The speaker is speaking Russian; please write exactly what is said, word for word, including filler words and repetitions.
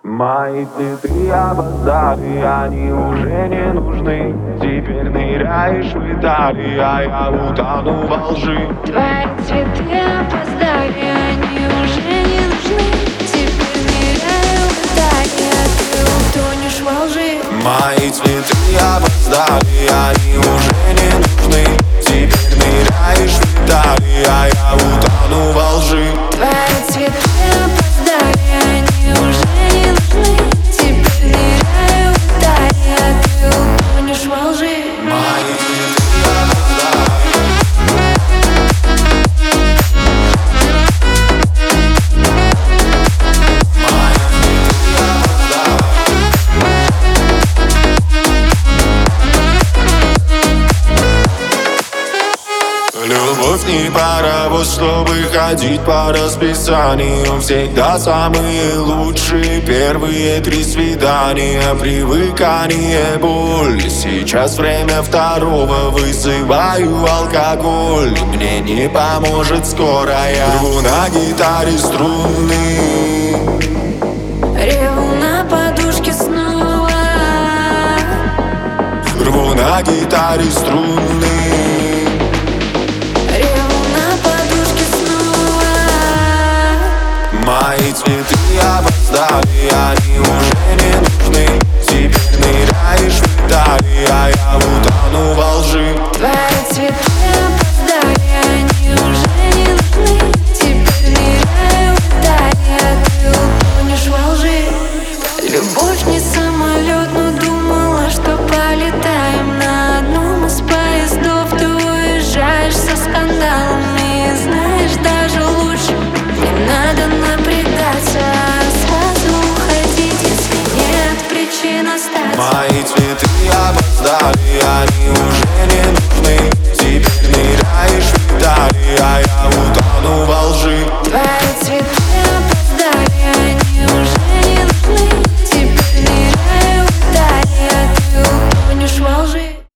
Мои цветы опоздали, они уже не нужны. Теперь ныряешь в Италии, а я утону во лжи. Твои цветы опоздали, они уже не нужны. Теперь ныряю в Италии, а ты утонешь во лжи. Мои цветы опоздали, они уже не нужны. Теперь ныряешь в Италии, а я утону во лжи. Твои цветы опоздали, они уже не нужны. Теперь ныряю в Италии, а ты утонешь во лжи. Мои цветы опоздали. Любовь не паровоз, чтобы ходить по расписанию. Всегда самые лучшие первые три свидания. Привыкание, боль. Сейчас время второго, вызываю алкоголь. Мне не поможет скорая. Рву на гитаре струны, Реву на подушке снова. рву на гитаре струны. Мои цветы опоздали, они уже не нужны. Теперь ныряешь в Италии, а я утону во лжи. Твои цветы опоздали, они уже не нужны. Теперь ныряю в Италии, а ты утонешь во лжи. Любовь не самолет, но думала, что полетаем. На одном из поездов ты уезжаешь со скандалами. Знаешь, даже лучше не надо напрягаться, а сразу уходить, если нет причин остаться. Мои цветы